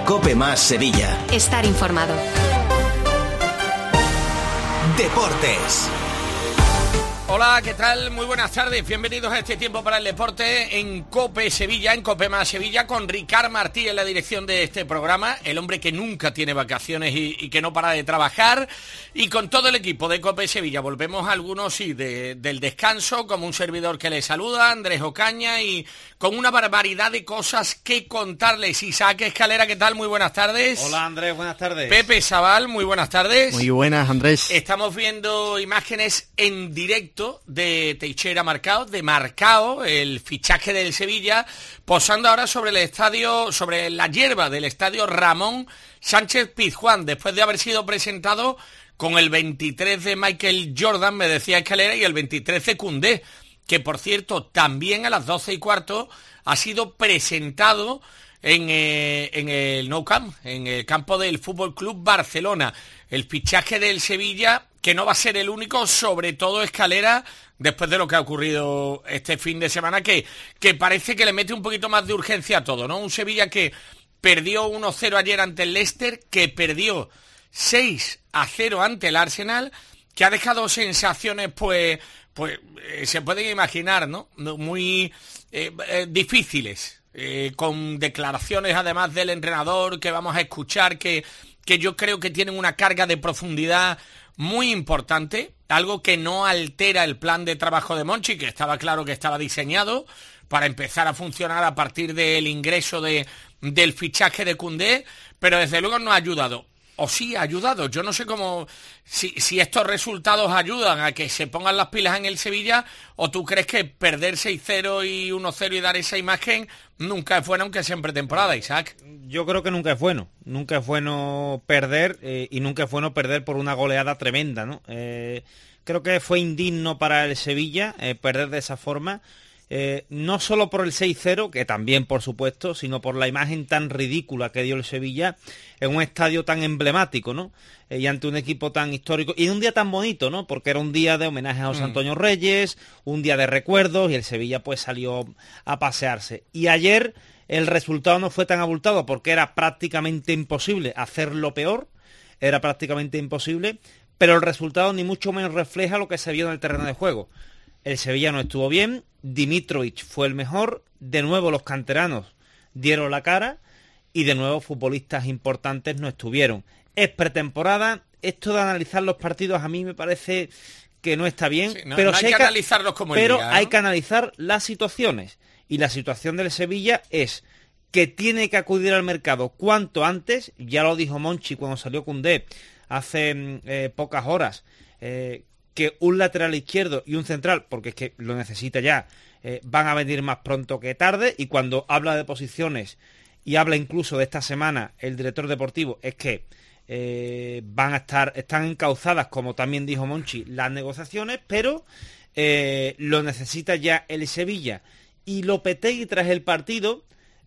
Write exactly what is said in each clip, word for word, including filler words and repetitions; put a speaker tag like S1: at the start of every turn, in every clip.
S1: COPE más Sevilla.
S2: Estar informado.
S1: Deportes.
S3: Hola, ¿qué tal? Muy buenas tardes, bienvenidos a este tiempo para el deporte en COPE Sevilla, en COPE más Sevilla, con Ricard Martí en la dirección de este programa, el hombre que nunca tiene vacaciones y, y que no para de trabajar, y con todo el equipo de COPE Sevilla. Volvemos a algunos sí, de, del descanso, como un servidor que les saluda, Andrés Ocaña, y con una barbaridad de cosas que contarles. Isaac Escalera, ¿qué tal? Muy buenas tardes.
S4: Hola, Andrés, buenas tardes.
S3: Pepe Sabal, muy buenas tardes.
S5: Muy buenas, Andrés.
S3: Estamos viendo imágenes en directo de Teixeira Marcao, de Marcao, el fichaje del Sevilla, posando ahora sobre el estadio, sobre la hierba del estadio Ramón Sánchez Pizjuán, después de haber sido presentado con el veintitrés de Michael Jordan, me decía Escalera, y el veintitrés de Koundé, que por cierto también a las doce y cuarto ha sido presentado en, eh, en el Nou Camp, en el campo del Fútbol Club Barcelona. El fichaje del Sevilla, que no va a ser el único, sobre todo Escalera, después de lo que ha ocurrido este fin de semana, que, que parece que le mete un poquito más de urgencia a todo, ¿no? Un Sevilla que perdió uno cero ayer ante el Leicester, que perdió seis a cero ante el Arsenal, que ha dejado sensaciones, pues, pues eh, se pueden imaginar, ¿no? Muy eh, eh, difíciles, eh, con declaraciones además del entrenador que vamos a escuchar, que, que yo creo que tienen una carga de profundidad muy importante, algo que no altera el plan de trabajo de Monchi, que estaba claro que estaba diseñado para empezar a funcionar a partir del ingreso de, del fichaje de Koundé, pero desde luego no ha ayudado. O sí ha ayudado, yo no sé cómo, si, si estos resultados ayudan a que se pongan las pilas en el Sevilla, o tú crees que perder seis cero y uno cero y dar esa imagen nunca es bueno, aunque sea en pretemporada, Isaac.
S4: Yo creo que nunca es bueno, nunca es bueno perder eh, y nunca es bueno perder por una goleada tremenda, ¿no? Eh, creo que fue indigno para el Sevilla eh, perder de esa forma. Eh, no solo por el seis cero, que también por supuesto, sino por la imagen tan ridícula que dio el Sevilla en un estadio tan emblemático, ¿no? Eh, y ante un equipo tan histórico, y en un día tan bonito, ¿no? Porque era un día de homenaje a José Antonio Reyes, un día de recuerdos, y el Sevilla pues salió a pasearse. Y ayer el resultado no fue tan abultado, porque era prácticamente imposible hacerlo peor, era prácticamente imposible, pero el resultado ni mucho menos refleja lo que se vio en el terreno de juego. El Sevilla no estuvo bien, Dimitrovic fue el mejor, de nuevo los canteranos dieron la cara y de nuevo futbolistas importantes no estuvieron. Es pretemporada, esto de analizar los partidos a mí me parece que no está bien,
S3: sí, no,
S4: pero
S3: no hay
S4: sí
S3: que analizarlos como el
S4: pero
S3: día, ¿no?
S4: Hay que analizar las situaciones, y la situación del Sevilla es que tiene que acudir al mercado cuanto antes, ya lo dijo Monchi cuando salió Koundé hace eh, pocas horas, eh, que un lateral izquierdo y un central, porque es que lo necesita ya, eh, van a venir más pronto que tarde, y cuando habla de posiciones y habla incluso de esta semana el director deportivo, es que eh, van a estar, están encauzadas, como también dijo Monchi, las negociaciones, pero eh, lo necesita ya el Sevilla. Y Lopetegui tras el partido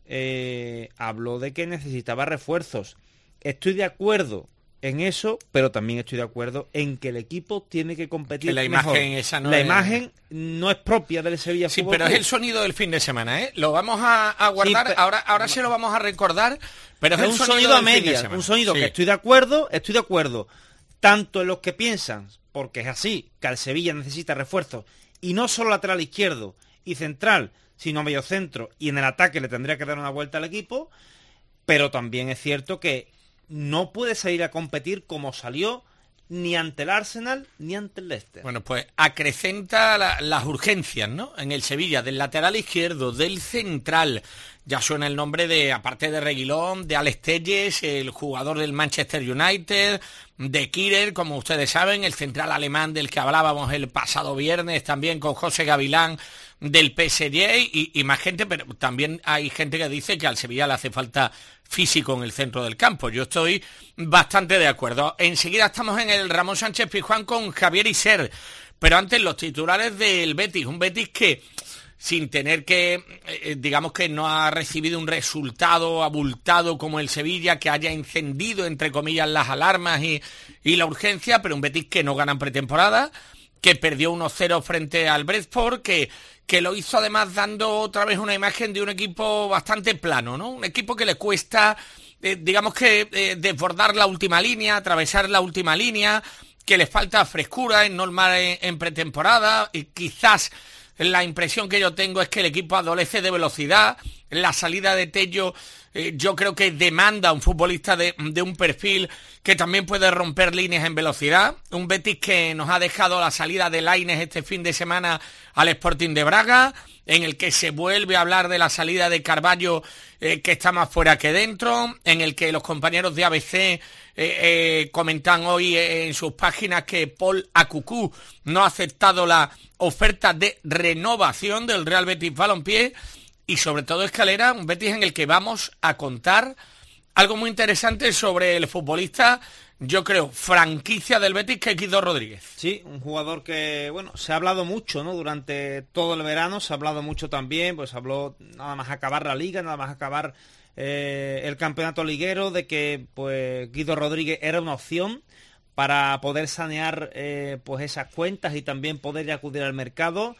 S4: eh, habló de que necesitaba refuerzos. Estoy de acuerdo en eso, pero también estoy de acuerdo en que el equipo tiene que competir
S3: que la
S4: mejor.
S3: imagen esa no
S4: la
S3: es...
S4: imagen no es propia del Sevilla
S3: Sí,
S4: Fútbol
S3: pero
S4: Club.
S3: es el sonido del fin de semana, ¿eh? Lo vamos a, a guardar,
S4: Sí, pe...
S3: ahora, ahora se lo vamos a recordar, pero es,
S4: es
S3: el
S4: un
S3: sonido,
S4: sonido a
S3: del fin de
S4: medias,
S3: semana.
S4: un sonido
S3: Sí.
S4: que estoy de acuerdo, estoy de acuerdo, tanto en los que piensan, porque es así, que el Sevilla necesita refuerzos, y no solo lateral izquierdo y central, sino medio centro, y en el ataque le tendría que dar una vuelta al equipo, pero también es cierto que no puede salir a competir como salió ni ante el Arsenal ni ante el Leicester.
S3: Bueno, pues acrecenta la, las urgencias, ¿no? En el Sevilla, del lateral izquierdo, del central. Ya suena el nombre de, aparte de Reguilón, de Alex Telles, el jugador del Manchester United, de Kehrer, como ustedes saben, el central alemán del que hablábamos el pasado viernes, también con José Gavilán del P S G y, y más gente, pero también hay gente que dice que al Sevilla le hace falta físico en el centro del campo. Yo estoy bastante de acuerdo. Enseguida estamos en el Ramón Sánchez Pizjuán con Javier Isser, pero antes los titulares del Betis, un Betis que sin tener que, eh, digamos que no ha recibido un resultado abultado como el Sevilla, que haya encendido, entre comillas, las alarmas y, y la urgencia, pero un Betis que no gana en pretemporada, que perdió uno cero frente al Brentford, que, que lo hizo además dando otra vez una imagen de un equipo bastante plano, ¿no? Un equipo que le cuesta, eh, digamos que, eh, desbordar la última línea, atravesar la última línea, que les falta frescura en normal en, en pretemporada, y quizás la impresión que yo tengo es que el equipo adolece de velocidad. La salida de Tello eh, yo creo que demanda a un futbolista de, de un perfil que también puede romper líneas en velocidad. Un Betis que nos ha dejado la salida de Lainez este fin de semana al Sporting de Braga, en el que se vuelve a hablar de la salida de Carballo, eh, que está más fuera que dentro, en el que los compañeros de A B C eh, eh, comentan hoy en sus páginas que Paul Akuku no ha aceptado la oferta de renovación del Real Betis Balompié. Y sobre todo, Escalera, un Betis en el que vamos a contar algo muy interesante sobre el futbolista, yo creo, franquicia del Betis, que es Guido Rodríguez.
S4: Sí, un jugador que, bueno, se ha hablado mucho, ¿no? Durante todo el verano se ha hablado mucho también, pues habló nada más acabar la liga, nada más acabar eh, el campeonato liguero, de que pues Guido Rodríguez era una opción para poder sanear eh, pues esas cuentas y también poder acudir al mercado.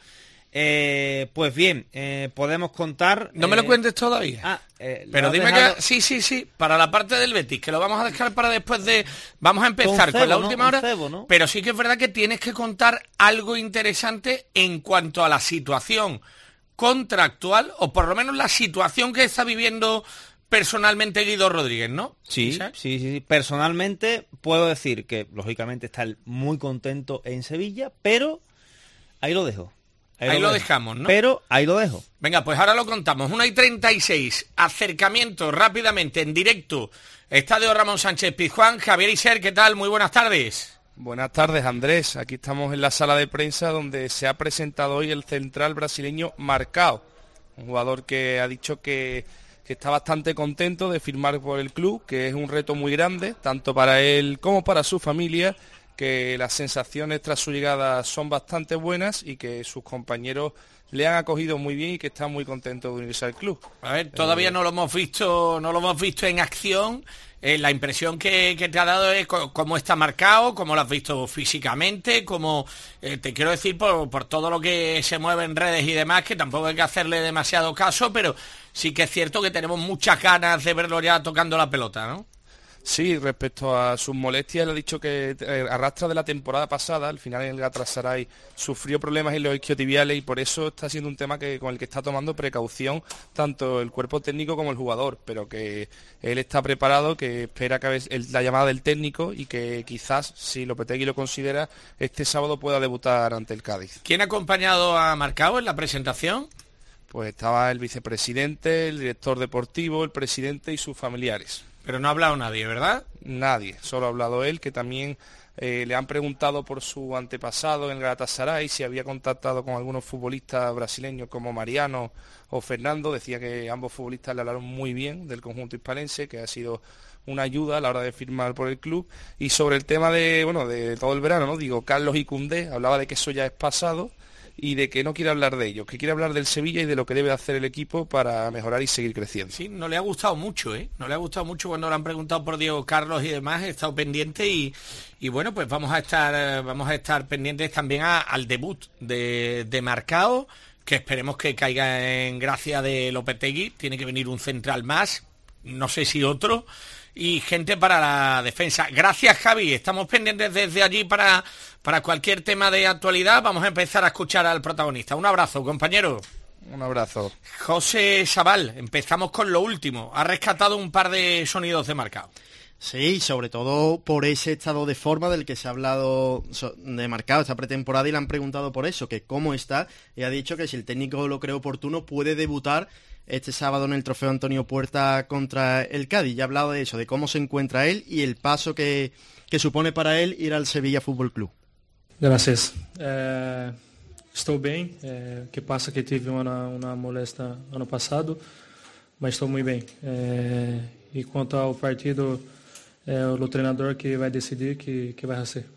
S4: Eh, pues bien, eh, podemos contar...
S3: No me lo
S4: eh,
S3: cuentes todavía.
S4: Ah, eh,
S3: pero dime dejado... que... Sí, sí, sí, para la parte del Betis, que lo vamos a dejar para después de... Vamos a empezar con, cebo, con la última, ¿no? hora, cebo, ¿no? Pero sí que es verdad que tienes que contar algo interesante en cuanto a la situación contractual, o por lo menos la situación que está viviendo personalmente Guido Rodríguez, ¿no?
S4: Sí, sí, sí, sí. Personalmente puedo decir que, lógicamente, está muy contento en Sevilla, pero ahí lo dejo.
S3: Ahí, ahí lo, lo dejamos, ¿no?
S4: Pero ahí lo dejo.
S3: Venga, pues ahora lo contamos. una y treinta y seis, acercamiento rápidamente en directo, Estadio Ramón Sánchez Pizjuán. Javier Isser, ¿qué tal? Muy buenas tardes.
S2: Buenas tardes, Andrés. Aquí estamos en la sala de prensa donde se ha presentado hoy el central brasileño Marcao, un jugador que ha dicho que, que está bastante contento de firmar por el club, que es un reto muy grande, tanto para él como para su familia, que las sensaciones tras su llegada son bastante buenas y que sus compañeros le han acogido muy bien y que están muy contentos de unirse al club.
S3: A ver, todavía eh... no lo hemos visto, no lo hemos visto en acción. Eh, la impresión que, que te ha dado es cómo está Marcao, cómo lo has visto físicamente, cómo eh, te quiero decir por, por todo lo que se mueve en redes y demás, que tampoco hay que hacerle demasiado caso, pero sí que es cierto que tenemos muchas ganas de verlo ya tocando la pelota, ¿no?
S2: Sí, respecto a sus molestias, le ha dicho que eh, arrastra de la temporada pasada, al final en el Galatasaray sufrió problemas en los isquiotibiales y por eso está siendo un tema que con el que está tomando precaución tanto el cuerpo técnico como el jugador, pero que él está preparado, que espera que el, la llamada del técnico y que quizás, si Lopetegui lo considera, este sábado pueda debutar ante el Cádiz.
S3: ¿Quién ha acompañado a Marcao en la presentación?
S2: Pues estaba el vicepresidente, el director deportivo, el presidente y sus familiares.
S3: Pero no ha hablado nadie, ¿verdad?
S2: Nadie, solo ha hablado él, que también eh, le han preguntado por su antepasado en el Galatasaray, si había contactado con algunos futbolistas brasileños como Mariano o Fernando. Decía que ambos futbolistas le hablaron muy bien del conjunto hispalense, que ha sido una ayuda a la hora de firmar por el club. Y sobre el tema de, bueno, de todo el verano, ¿no? Digo, Carlos y Koundé, hablaba de que eso ya es pasado y de que no quiere hablar de ellos, que quiere hablar del Sevilla y de lo que debe hacer el equipo para mejorar y seguir creciendo.
S3: Sí, no le ha gustado mucho, ¿eh? No le ha gustado mucho cuando le han preguntado por Diego Carlos y demás, he estado pendiente y, y bueno, pues vamos a estar vamos a estar pendientes también a, al debut de, de Marcao, que esperemos que caiga en gracia de Lopetegui. Tiene que venir un central más, no sé si otro, y gente para la defensa. Gracias, Javi, estamos pendientes desde allí para, para cualquier tema de actualidad. Vamos a empezar a escuchar al protagonista. Un abrazo, compañero.
S2: Un abrazo.
S3: José Sabal, empezamos con lo último. Ha rescatado un par de sonidos de Marcao.
S5: Sí, sobre todo por ese estado de forma del que se ha hablado de Marcao esta pretemporada, y le han preguntado por eso, que cómo está, y ha dicho que si el técnico lo cree oportuno puede debutar este sábado en el Trofeo Antonio Puerta contra el Cádiz. Ya ha hablado de eso, de cómo se encuentra él y el paso que, que supone para él ir al Sevilla Fútbol Club.
S6: Gracias. Eh, estou bem. Eh, que pasa que tive uma, uma molesta ano passado, mas estou muito bem. Eh, e quanto ao partido, é o treinador que vai decidir que, que vai ser.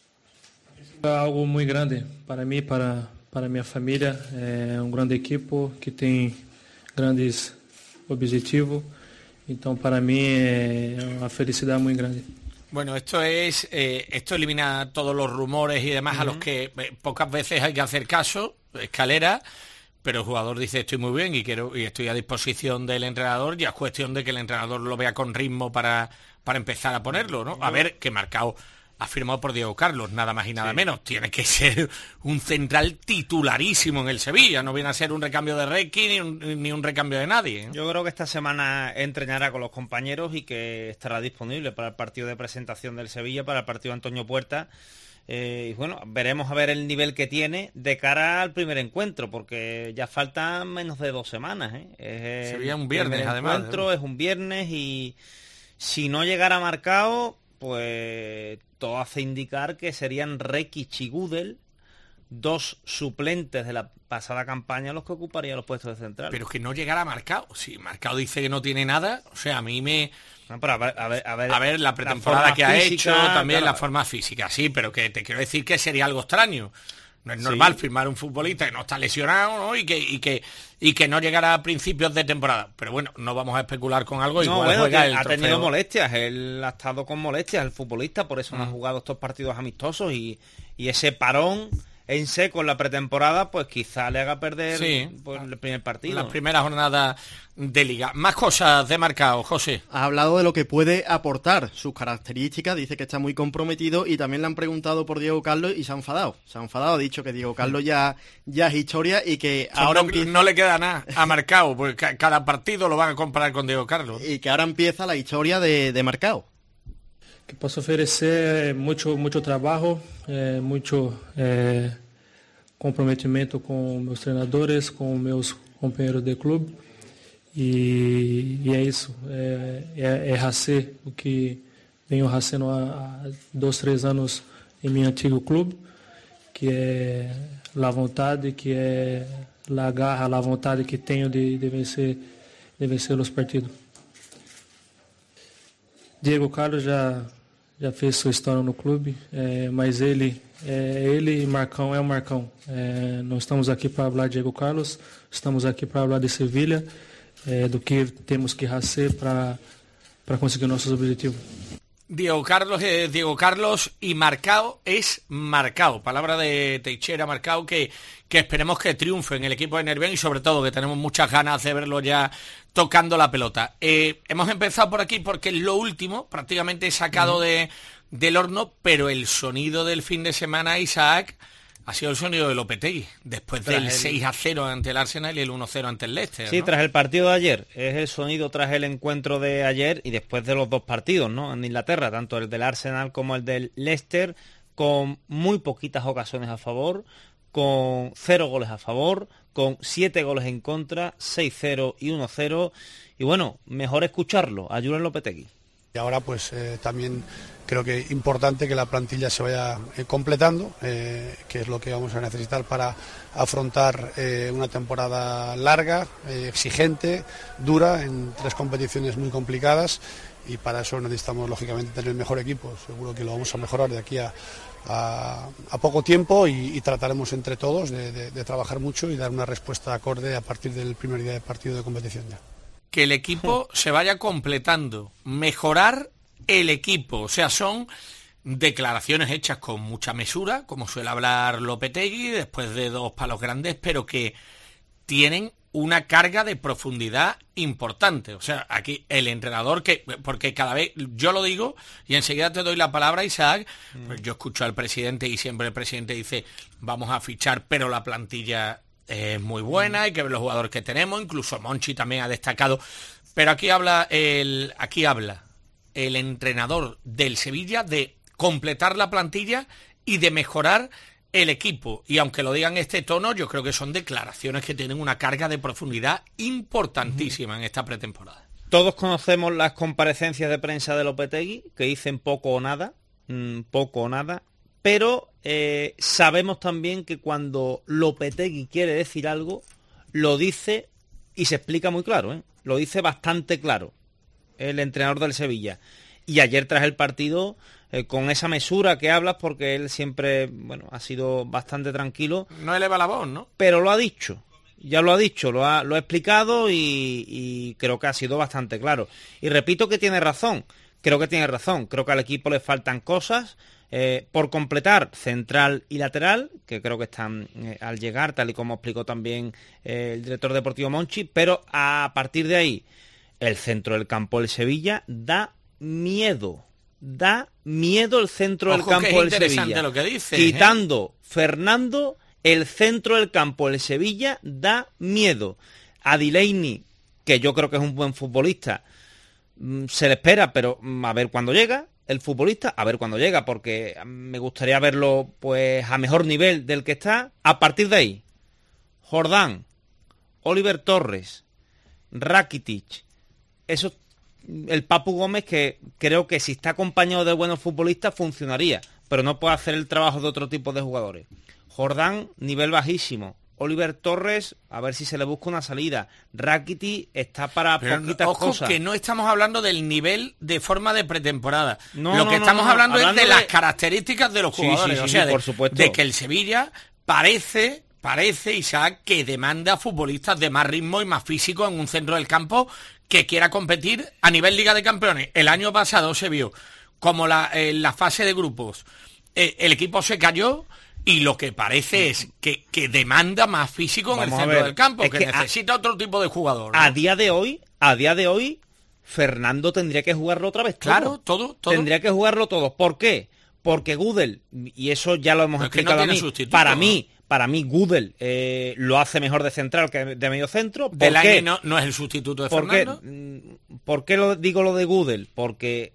S6: É algo muito grande para mim, para, para minha família. É um grande equipo que tem grandes objetivos. Então, para mim, é uma felicidade muito grande.
S3: Bueno, esto es eh, esto elimina todos los rumores y demás uh-huh. a los que eh, pocas veces hay que hacer caso. Escalera, pero el jugador dice estoy muy bien y quiero y estoy a disposición del entrenador, ya es cuestión de que el entrenador lo vea con ritmo para, para empezar a ponerlo, ¿no? A ver, que Marcao ha firmado por Diego Carlos, nada más y nada sí. menos. Tiene que ser un central titularísimo en el Sevilla, no viene a ser un recambio de Requi ni un, ni un recambio de nadie, ¿eh?
S4: Yo creo que esta semana entrenará con los compañeros y que estará disponible para el partido de presentación del Sevilla, para el partido de Antonio Puerta. Eh, y bueno, veremos a ver el nivel que tiene de cara al primer encuentro, porque ya faltan menos de dos semanas, ¿eh? Es
S3: Sería un viernes, además.
S4: El encuentro
S3: ¿eh?
S4: es un viernes y si no llegara marcado, pues todo hace indicar que serían Rekic y Gudel, dos suplentes de la pasada campaña, los que ocuparían los puestos de central.
S3: Pero que no llegara Marcao. Si Marcao dice que no tiene nada, o sea, a mí me...
S4: No, pero a ver, a ver, a ver,
S3: a ver la pretemporada
S4: la
S3: que ha
S4: física,
S3: hecho, también
S4: claro.
S3: la forma física, sí, pero que te quiero decir que sería algo extraño. No es normal sí. firmar un futbolista que no está lesionado, ¿no? y que y que y que no llegara a principios de temporada. Pero bueno, no vamos a especular con algo.
S4: No,
S3: igual
S4: bueno,
S3: juega el
S4: ha
S3: trofeo.
S4: tenido molestias, él ha estado con molestias, el futbolista, por eso
S3: Mm.
S4: no ha jugado estos partidos amistosos y, y ese parón en seco en la pretemporada, pues quizá le haga perder
S3: sí.
S4: pues, el primer partido.
S3: Las primeras jornadas de Liga. Más cosas de Marcao, José.
S5: Ha hablado de lo que puede aportar, sus características, dice que está muy comprometido y también le han preguntado por Diego Carlos y se ha enfadado. Se ha enfadado, ha dicho que Diego Carlos ya, ya es historia y que
S3: o sea,
S5: ahora
S3: no,
S5: empieza...
S3: no le queda nada a Marcao, porque cada partido lo van a comparar con Diego Carlos.
S5: Y que ahora empieza la historia de, de Marcao.
S6: Que posso oferecer mucho, mucho trabajo, eh, mucho eh, comprometimento com meus treinadores, com meus companheiros de clube. E, e é isso, é, é, é racer o que venho racendo há, há dois, três anos em meu antigo clube, que é a vontade, que é a garra, a vontade que tenho de, de vencer, de vencer os partidos. Diego Carlos já já fez sua história no clube, é, mas ele, é, ele e Marcão é o Marcão. É, não estamos aqui para falar de Diego Carlos, estamos aqui para falar de Sevilha, é, do que temos que hacer para para conseguir nossos objetivos.
S3: Diego Carlos es Diego Carlos y Marcao es Marcao. Palabra de Teixeira, Marcao, que, que esperemos que triunfe en el equipo de Nervión y sobre todo que tenemos muchas ganas de verlo ya tocando la pelota. Eh, hemos empezado por aquí porque es lo último, prácticamente sacado uh-huh. de, del horno, pero el sonido del fin de semana, Isaac, ha sido el sonido de Lopetegui, después tras del el... seis a cero ante el Arsenal y el uno cero ante el Leicester.
S4: Sí,
S3: ¿no?
S4: Tras el partido de ayer, es el sonido tras el encuentro de ayer y después de los dos partidos, ¿no? En Inglaterra, tanto el del Arsenal como el del Leicester, con muy poquitas ocasiones a favor, con cero goles a favor, con siete goles en contra, seis cero y uno cero. Y bueno, mejor escucharlo, a Julen Lopetegui.
S7: Y ahora pues eh, también creo que es importante que la plantilla se vaya eh, completando, eh, que es lo que vamos a necesitar para afrontar eh, una temporada larga, eh, exigente, dura, en tres competiciones muy complicadas y para eso necesitamos lógicamente tener el mejor equipo. Seguro que lo vamos a mejorar de aquí a, a, a poco tiempo y, y trataremos entre todos de, de, de trabajar mucho y dar una respuesta acorde a partir del primer día de partido de competición ya.
S3: Que el equipo se vaya completando, mejorar el equipo, o sea, son declaraciones hechas con mucha mesura, como suele hablar Lopetegui, después de dos palos grandes, pero que tienen una carga de profundidad importante. O sea, aquí el entrenador, que porque cada vez, yo lo digo, y enseguida te doy la palabra, Isaac, mm. pues yo escucho al presidente y siempre el presidente dice, vamos a fichar, pero la plantilla es muy buena, hay que ver los jugadores que tenemos, incluso Monchi también ha destacado, pero aquí habla el aquí habla el entrenador del Sevilla de completar la plantilla y de mejorar el equipo, y aunque lo digan en este tono, yo creo que son declaraciones que tienen una carga de profundidad importantísima en esta pretemporada.
S4: Todos conocemos las comparecencias de prensa de Lopetegui, que dicen poco o nada, mmm, poco o nada, pero eh, sabemos también que cuando Lopetegui quiere decir algo, lo dice y se explica muy claro, ¿eh? Lo dice bastante claro el entrenador del Sevilla. Y ayer tras el partido, eh, con esa mesura que hablas, porque él siempre, bueno, ha sido bastante tranquilo.
S3: No eleva la voz, ¿no?
S4: Pero lo ha dicho, ya lo ha dicho, lo ha, lo ha explicado y, y creo que ha sido bastante claro. Y repito que tiene razón, creo que tiene razón, creo que al equipo le faltan cosas. Eh, por completar, central y lateral, que creo que están eh, al llegar, tal y como explicó también eh, el director deportivo Monchi, pero a partir de ahí, el centro del campo del Sevilla da miedo. Da miedo el centro
S3: Ojo,
S4: del campo
S3: que es
S4: del
S3: interesante
S4: Sevilla.
S3: lo que dice,
S4: Quitando ¿eh? Fernando, el centro del campo del Sevilla da miedo. A Delaney, que yo creo que es un buen futbolista, se le espera, pero a ver cuándo llega el futbolista, a ver cuándo llega, porque me gustaría verlo pues a mejor nivel del que está. A partir de ahí, Jordán, Oliver Torres, Rakitic, eso, el Papu Gómez, que creo que si está acompañado de buenos futbolistas funcionaría, pero no puede hacer el trabajo de otro tipo de jugadores. Jordán, nivel bajísimo. Oliver Torres, a ver si se le busca una salida. Rakitic está para
S3: Pero
S4: poquitas
S3: ojo,
S4: cosas.
S3: que no estamos hablando del nivel de forma de pretemporada.
S4: No,
S3: Lo
S4: no,
S3: que
S4: no,
S3: estamos
S4: no,
S3: hablando,
S4: hablando
S3: es de,
S4: de
S3: las características de los
S4: Sí,
S3: jugadores.
S4: sí, sí,
S3: o sea,
S4: sí,
S3: de,
S4: por supuesto.
S3: de que el Sevilla parece, parece, Isaac, que demanda a futbolistas de más ritmo y más físico en un centro del campo que quiera competir a nivel Liga de Campeones. El año pasado se vio como la, en la fase de grupos eh, el equipo se cayó. Y lo que parece es que, que demanda más físico en
S4: Vamos
S3: el
S4: a
S3: centro
S4: ver,
S3: del campo,
S4: es
S3: que,
S4: que
S3: necesita
S4: a,
S3: otro tipo de jugador, ¿no?
S4: A día de hoy, a día de hoy, Fernando tendría que jugarlo otra vez todo.
S3: Claro, todo, todo.
S4: Tendría que jugarlo todo. ¿Por qué? Porque Gudel, y eso ya lo hemos
S3: Pero es que
S4: explicado
S3: no
S4: a
S3: tiene
S4: mí,
S3: sustituto,
S4: para
S3: ¿no?
S4: mí, para mí Gudel eh, lo hace mejor de central que de medio centro. ¿Por
S3: Delaney
S4: qué?
S3: no, no es el sustituto de
S4: ¿Por qué?
S3: Fernando.
S4: ¿Por qué lo digo lo de Gudel? Porque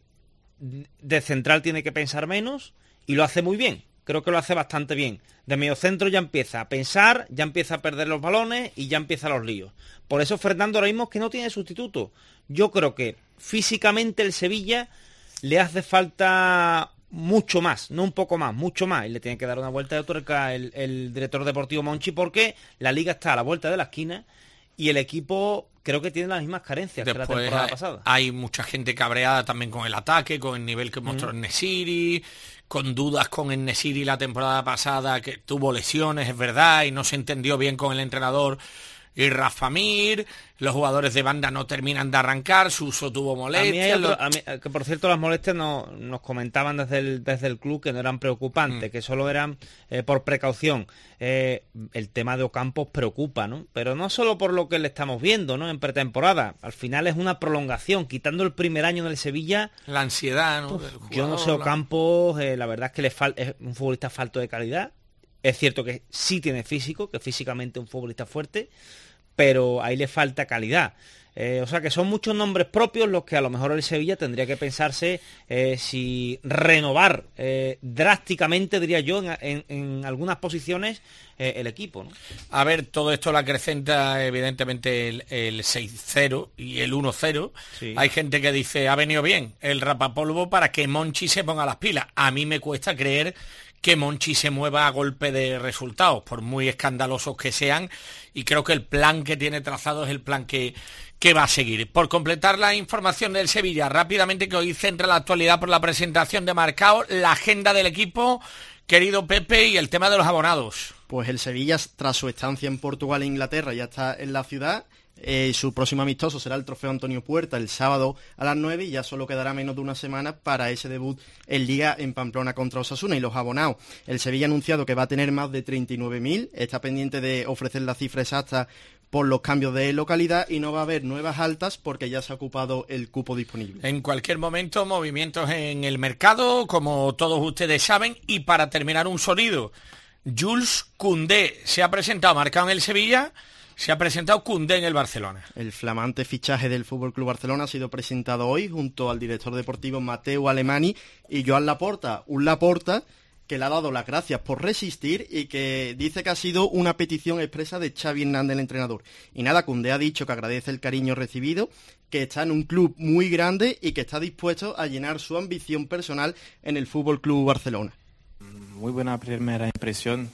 S4: de central tiene que pensar menos y lo hace muy bien. Creo que lo hace bastante bien. De medio centro ya empieza a pensar, ya empieza a perder los balones y ya empieza los líos. Por eso Fernando ahora mismo es que no tiene sustituto. Yo creo que físicamente el Sevilla le hace falta mucho más, no un poco más, mucho más. Y le tiene que dar una vuelta de tuerca el, el director deportivo Monchi, porque la liga está a la vuelta de la esquina y el equipo creo que tiene las mismas carencias
S3: Después
S4: que la temporada
S3: hay,
S4: pasada.
S3: Hay mucha gente cabreada también con el ataque, con el nivel que mostró mm. Nesiri, con dudas con el Nesiri la temporada pasada, que tuvo lesiones, es verdad, y no se entendió bien con el entrenador y Rafa Mir. Los jugadores de banda no terminan de arrancar, Suso tuvo molestias.
S4: A mí otro, a mí, que por cierto las molestias no, nos comentaban desde el, desde el club que no eran preocupantes, mm. que solo eran eh, por precaución. Eh, el tema de Ocampos preocupa, ¿no? Pero no solo por lo que le estamos viendo, ¿no? En pretemporada. Al final es una prolongación, quitando el primer año del Sevilla.
S3: La ansiedad, ¿no?
S4: Uf, yo no sé, Ocampos, eh, la verdad es que le fal es un futbolista falto de calidad. Es cierto que sí tiene físico, que físicamente es un futbolista fuerte, pero ahí le falta calidad. Eh, o sea que son muchos nombres propios los que a lo mejor el Sevilla tendría que pensarse eh, si renovar eh, drásticamente, diría yo, en, en, en algunas posiciones eh, el equipo, ¿no?
S3: A ver, todo esto lo acrecenta evidentemente el, el seis cero y el uno cero. Sí. Hay gente que dice, ha venido bien el rapapolvo para que Monchi se ponga las pilas. A mí me cuesta creer que Monchi se mueva a golpe de resultados, por muy escandalosos que sean, y creo que el plan que tiene trazado es el plan que, que va a seguir. Por completar la información del Sevilla, rápidamente, que hoy centra la actualidad por la presentación de Marcao, la agenda del equipo, querido Pepe, y el tema de los abonados.
S5: Pues el Sevilla, tras su estancia en Portugal e Inglaterra, ya está en la ciudad. Eh, su próximo amistoso será el Trofeo Antonio Puerta el sábado a las nueve y ya solo quedará menos de una semana para ese debut en Liga en Pamplona contra Osasuna. Y los abonados, el Sevilla ha anunciado que va a tener más de treinta y nueve mil, está pendiente de ofrecer la cifra exacta por los cambios de localidad y no va a haber nuevas altas porque ya se ha ocupado el cupo disponible.
S3: En cualquier momento, movimientos en el mercado, como todos ustedes saben. Y para terminar, un sonido. Jules Koundé se ha presentado marcado en el Sevilla. Se ha presentado Koundé en el Barcelona.
S5: El flamante fichaje del F C Barcelona ha sido presentado hoy junto al director deportivo Mateu Alemany y Joan Laporta. Un Laporta que le ha dado las gracias por resistir y que dice que ha sido una petición expresa de Xavi Hernández, el entrenador. Y nada, Koundé ha dicho que agradece el cariño recibido, que está en un club muy grande y que está dispuesto a llenar su ambición personal en el F C Barcelona.
S8: Muy buena primera impresión.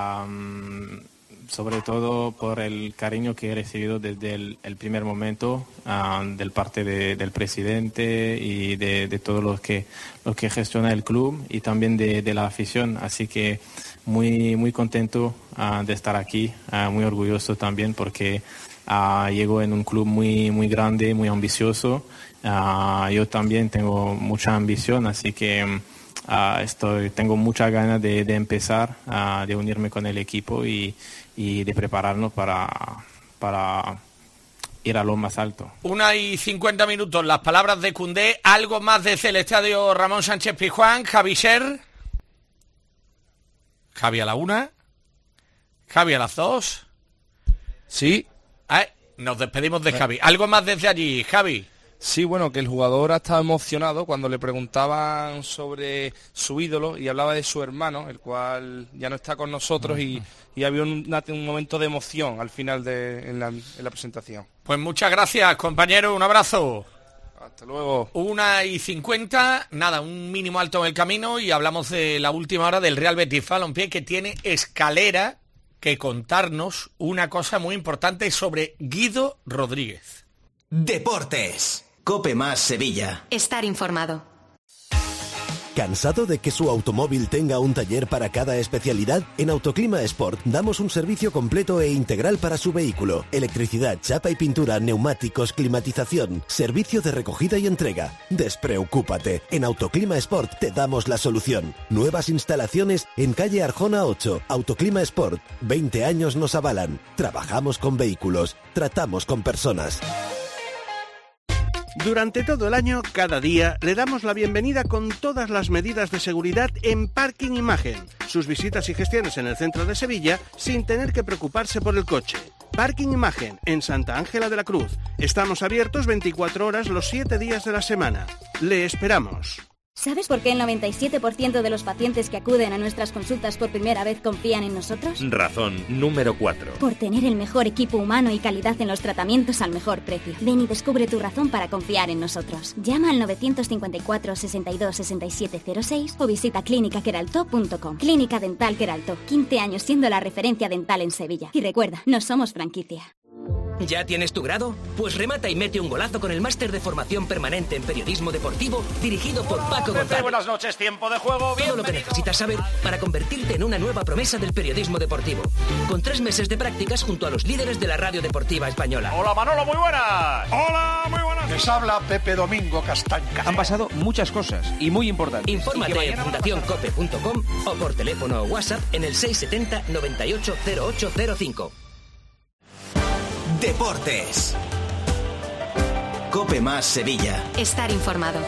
S8: Um... sobre todo por el cariño que he recibido desde el, el primer momento uh, del parte de, del presidente y de, de todos los que los que gestiona el club y también de, de la afición, así que muy muy contento uh, de estar aquí, uh, muy orgulloso también porque uh, llego en un club muy muy grande, muy ambicioso. Uh, yo también tengo mucha ambición, así que uh, estoy, tengo muchas ganas de, de empezar, uh, de unirme con el equipo y, y de prepararnos para, para ir a lo más alto.
S3: Una y cincuenta minutos, las palabras de Koundé. Algo más desde el estadio Ramón Sánchez Pizjuán. Javi Ser. Javi a la una. Javi a las dos.
S2: Sí.
S3: Eh, nos despedimos de Javi. Algo más desde allí, Javi.
S2: Sí, bueno, que el jugador ha estado emocionado cuando le preguntaban sobre su ídolo y hablaba de su hermano, el cual ya no está con nosotros, y, y había un, un momento de emoción al final de en la, en la presentación.
S3: Pues muchas gracias, compañero, un abrazo.
S2: Hasta luego.
S3: Una y cincuenta, nada, un mínimo alto en el camino y hablamos de la última hora del Real Betis Balompié, que tiene escalera que contarnos una cosa muy importante sobre Guido Rodríguez.
S1: Deportes. Cope Más Sevilla.
S9: Estar informado.
S10: ¿Cansado de que su automóvil tenga un taller para cada especialidad? En Autoclima Sport damos un servicio completo e integral para su vehículo. Electricidad, chapa y pintura, neumáticos, climatización, servicio de recogida y entrega. Despreocúpate, en Autoclima Sport te damos la solución. Nuevas instalaciones en calle Arjona ocho. Autoclima Sport, veinte años nos avalan. Trabajamos con vehículos, tratamos con personas.
S11: Durante todo el año, cada día, le damos la bienvenida con todas las medidas de seguridad en Parking Imagen. Sus visitas y gestiones en el centro de Sevilla sin tener que preocuparse por el coche. Parking Imagen, en Santa Ángela de la Cruz. Estamos abiertos veinticuatro horas los siete días de la semana. Le esperamos.
S12: ¿Sabes por qué el noventa y siete por ciento de los pacientes que acuden a nuestras consultas por primera vez confían en nosotros?
S13: Razón número cuatro.
S12: Por tener el mejor equipo humano y calidad en los tratamientos al mejor precio. Ven y descubre tu razón para confiar en nosotros. Llama al novecientos cincuenta y cuatro, sesenta y dos, sesenta y siete cero seis o visita clínica queraltó punto com. Clínica Dental Queraltó, quince años siendo la referencia dental en Sevilla. Y recuerda, no somos franquicia.
S14: ¿Ya tienes tu grado? Pues remata y mete un golazo con el máster de formación permanente en periodismo deportivo dirigido por Paco González.
S3: Buenas noches, tiempo de juego.
S14: Todo lo que necesitas saber para convertirte en una nueva promesa del periodismo deportivo. Con tres meses de prácticas junto a los líderes de la radio deportiva española.
S3: Hola Manolo, muy buenas.
S15: Hola, muy buenas. Les habla Pepe Domingo Castaña.
S16: Han pasado muchas cosas y muy importantes.
S14: Infórmate en fundación cope punto com o por teléfono o WhatsApp en el seis setenta, noventa y ocho, cero ocho cero cinco.
S1: Deportes. Cope Más Sevilla.
S9: Estar informado.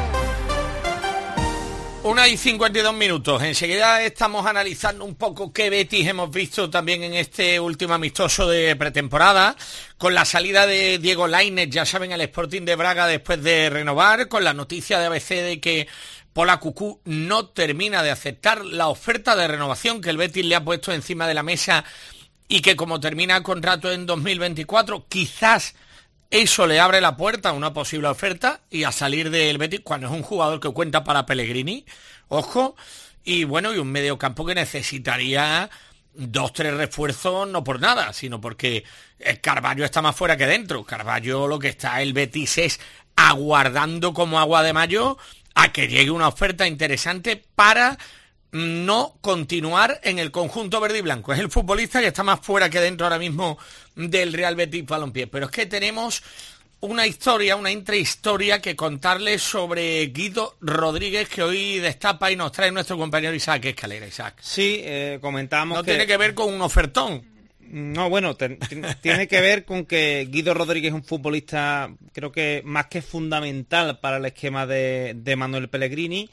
S3: Una y cincuenta y dos minutos. Enseguida estamos analizando un poco qué Betis hemos visto también en este último amistoso de pretemporada, con la salida de Diego Lainez, ya saben, el Sporting de Braga después de renovar, con la noticia de A B C de que Pola Cucú no termina de aceptar la oferta de renovación que el Betis le ha puesto encima de la mesa y que como termina el contrato en dos mil veinticuatro, quizás eso le abre la puerta a una posible oferta y a salir del Betis cuando es un jugador que cuenta para Pellegrini, ojo, y bueno, y un mediocampo que necesitaría dos, tres refuerzos, no por nada, sino porque Carballo está más fuera que dentro. Carballo, lo que está el Betis es aguardando como agua de mayo a que llegue una oferta interesante para no continuar en el conjunto verde y blanco. Es el futbolista que está más fuera que dentro ahora mismo del Real Betis Balompié. Pero es que tenemos una historia, una intrahistoria que contarles sobre Guido Rodríguez, que hoy destapa y nos trae nuestro compañero Isaac Escalera. Isaac.
S4: Sí, eh, comentamos
S3: no
S4: que...
S3: tiene que ver con un ofertón.
S4: No, bueno, te, tiene que ver con que Guido Rodríguez es un futbolista, creo que más que fundamental para el esquema de, de Manuel Pellegrini.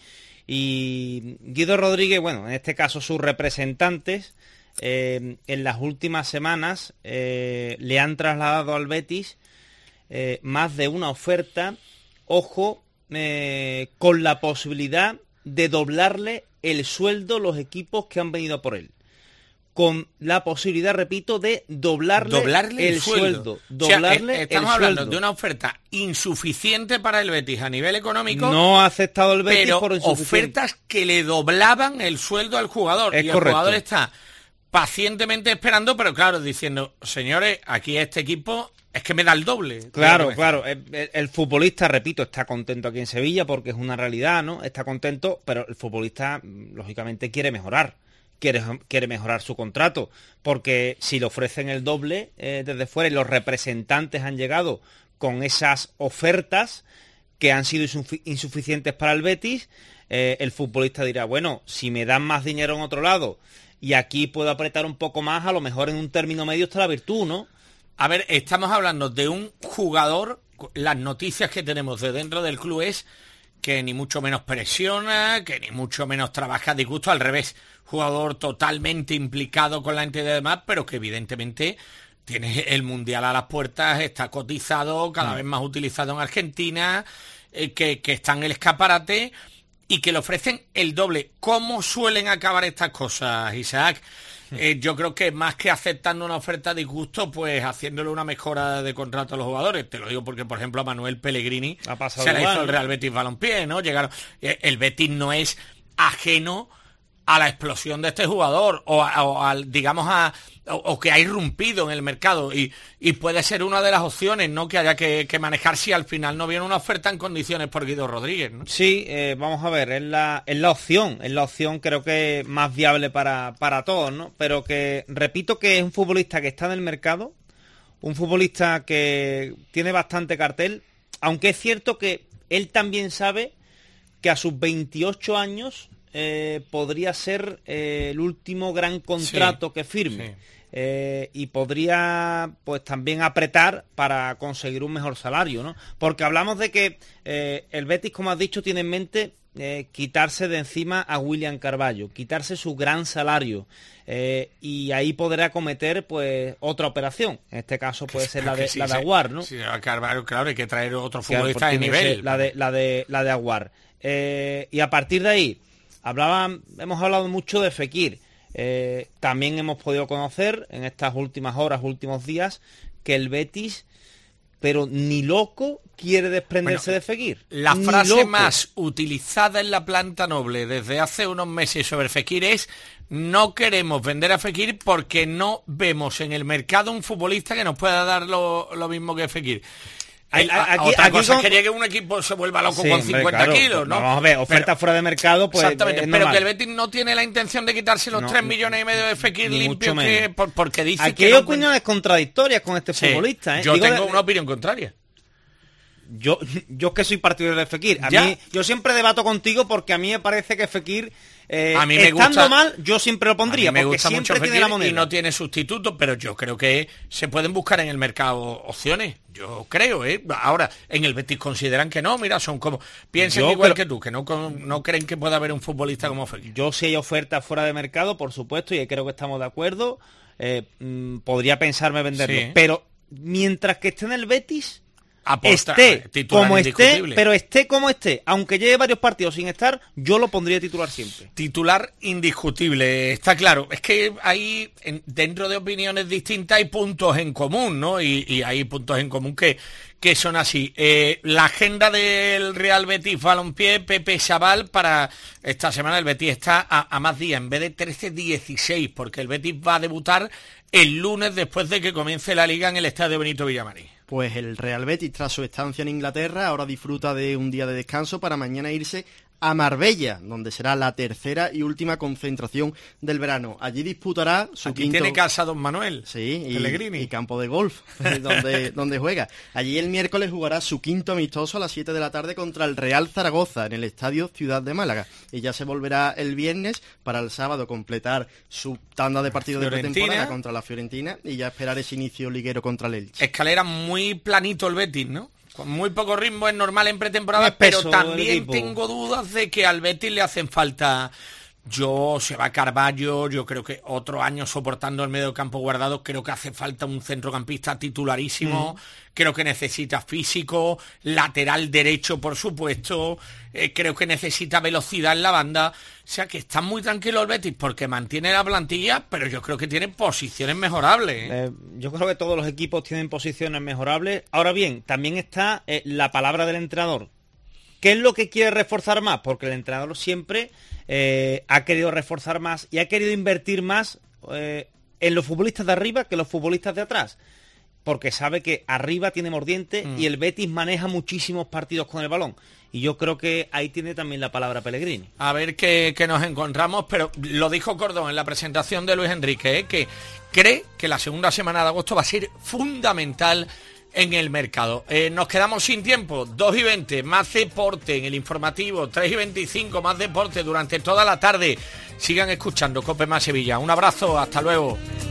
S4: Y Guido Rodríguez, bueno, en este caso sus representantes, eh, en las últimas semanas eh, le han trasladado al Betis eh, más de una oferta, ojo, eh, con la posibilidad de doblarle el sueldo a los equipos que han venido por él. Con la posibilidad, repito, de doblarle,
S3: doblarle el, el sueldo. sueldo.
S4: Doblarle
S3: o sea, estamos
S4: el
S3: hablando
S4: sueldo.
S3: de una oferta insuficiente para el Betis a nivel económico.
S4: No ha aceptado el Betis
S3: pero
S4: por insuficiente.
S3: Ofertas que le doblaban el sueldo al jugador.
S4: Es
S3: y
S4: correcto.
S3: El jugador está pacientemente esperando, pero claro, diciendo, señores, aquí este equipo es que me da el doble.
S4: Claro, claro. El, el, el futbolista, repito, está contento aquí en Sevilla porque es una realidad, ¿no? Está contento, pero el futbolista, lógicamente, quiere mejorar. Quiere, quiere mejorar su contrato, porque si le ofrecen el doble eh, desde fuera y los representantes han llegado con esas ofertas que han sido insufic- insuficientes para el Betis, eh, el futbolista dirá, bueno, si me dan más dinero en otro lado y aquí puedo apretar un poco más, a lo mejor en un término medio está la virtud, ¿no?
S3: A ver, estamos hablando de un jugador, las noticias que tenemos de dentro del club es que ni mucho menos presiona, que ni mucho menos trabaja a disgusto, al revés, jugador totalmente implicado con la entidad y demás, pero que evidentemente tiene el Mundial a las puertas, está cotizado, cada mm. vez más utilizado en Argentina, eh, que, que está en el escaparate y que le ofrecen el doble. ¿Cómo suelen acabar estas cosas, Isaac? Eh, yo creo que más que aceptando una oferta a disgusto, pues haciéndole una mejora de contrato a los jugadores. Te lo digo porque, por ejemplo, a Manuel Pellegrini se le hizo el Real Betis Balompié, ¿no? Llegaron, el Betis no es ajeno a la explosión de este jugador o, a, o al, digamos, a o, o que ha irrumpido en el mercado y, y puede ser una de las opciones, ¿no? Que haya que, que manejar si al final no viene una oferta en condiciones por Guido Rodríguez, ¿no?
S4: Sí, eh, vamos a ver, es la, es la opción, es la opción creo que más viable para, para todos, ¿no? Pero que, repito que es un futbolista que está en el mercado, un futbolista que tiene bastante cartel, aunque es cierto que él también sabe que a sus veintiocho años eh, podría ser eh, el último gran contrato sí, que firme. Sí. Eh, y podría pues también apretar para conseguir un mejor salario, ¿no? Porque hablamos de que eh, el Betis, como has dicho, tiene en mente eh, quitarse de encima a William Carvalho, quitarse su gran salario eh, y ahí podrá cometer pues otra operación. En este caso puede ser la de, sí, la de Aguar, ¿no?
S3: Sí, a Carvalho, claro, hay que traer otro futbolista de nivel.
S4: La de, la de, la de Aguar. Eh, y a partir de ahí, hablaban, hemos hablado mucho de Fekir. Eh, también hemos podido conocer en estas últimas horas, últimos días, que el Betis, pero ni loco, quiere desprenderse bueno, de Fekir.
S3: La frase más utilizada en la planta noble desde hace unos meses sobre Fekir es: no queremos vender a Fekir porque no vemos en el mercado un futbolista que nos pueda dar lo, lo mismo que Fekir. El, aquí, otra aquí cosa con... quería que un equipo se vuelva loco sí, con cincuenta claro, kilos, ¿no?
S4: Vamos a ver, oferta pero, fuera de mercado, pues
S3: exactamente, pero normal. Que el Betis no tiene la intención de quitarse los no, tres millones y medio de Fekir limpios que por, porque dice
S4: aquí
S3: que
S4: hay
S3: no
S4: opiniones con... contradictorias con este sí, futbolista, ¿eh?
S3: Yo
S4: Digo,
S3: tengo una opinión contraria.
S4: Yo, yo que soy partidario de Fekir. A ¿Ya? mí, yo siempre debato contigo porque a mí me parece que Fekir, eh, a mí me estando gusta, mal, yo siempre lo pondría. A mí me porque gusta siempre mucho tiene Fekir la moneda. Y no tiene sustituto, pero yo creo que se pueden buscar en el mercado opciones. Yo creo, ¿eh? Ahora, en el Betis consideran que no, mira, son como... Piensan yo, igual pero, que tú, que no, no creen que pueda haber un futbolista como Fekir. Yo si hay ofertas fuera de mercado, por supuesto, y creo que estamos de acuerdo, eh, mmm, podría pensarme venderlo. Sí. Pero mientras que esté en el Betis... Aposta, esté como esté, pero esté como esté, aunque lleve varios partidos sin estar, yo lo pondría titular siempre.
S3: Titular indiscutible, está claro. Es que hay, en, dentro de opiniones distintas hay puntos en común, ¿no? Y, y hay puntos en común que, que son así. Eh, la agenda del Real Betis Balompié, Pepe Chaval, para esta semana el Betis está a, a más días, en vez de trece, dieciséis, porque el Betis va a debutar el lunes después de que comience la Liga en el Estadio Benito Villamarín.
S5: Pues el Real Betis, tras su estancia en Inglaterra, ahora disfruta de un día de descanso para mañana irse a Marbella, donde será la tercera y última concentración del verano. Allí disputará su
S3: Aquí
S5: quinto...
S3: tiene casa Don Manuel,
S5: sí, y,
S3: Pellegrini.
S5: Y campo de golf, donde, donde juega. Allí el miércoles jugará su quinto amistoso a las siete de la tarde contra el Real Zaragoza, en el Estadio Ciudad de Málaga. Y ya se volverá el viernes para el sábado completar su tanda de partidos de pretemporada contra la Fiorentina y ya esperar ese inicio liguero contra el Elche.
S3: Escalera muy planito el Betis, ¿no? Con muy poco ritmo, es normal en pretemporada, pero también tengo dudas de que al Betis le hacen falta. Yo, se va Carvalho, yo creo que otro año soportando el medio campo guardado, creo que hace falta un centrocampista titularísimo, mm. creo que necesita físico, lateral derecho por supuesto, eh, creo que necesita velocidad en la banda, o sea que está muy tranquilo el Betis porque mantiene la plantilla, pero yo creo que tiene posiciones mejorables. ¿eh?
S4: Eh, yo creo que todos los equipos tienen posiciones mejorables. Ahora bien, también está eh, la palabra del entrenador. ¿Qué es lo que quiere reforzar más? Porque el entrenador siempre eh, ha querido reforzar más y ha querido invertir más eh, en los futbolistas de arriba que en los futbolistas de atrás. Porque sabe que arriba tiene mordiente mm. y el Betis maneja muchísimos partidos con el balón. Y yo creo que ahí tiene también la palabra Pellegrini.
S3: A ver qué, qué nos encontramos, pero lo dijo Cordón en la presentación de Luis Enrique, ¿eh? que cree que la segunda semana de agosto va a ser fundamental en el mercado. Eh, nos quedamos sin tiempo, dos y veinte, más deporte en el informativo, tres y veinticinco, más deporte durante toda la tarde. Sigan escuchando COPE más Sevilla. Un abrazo, hasta luego.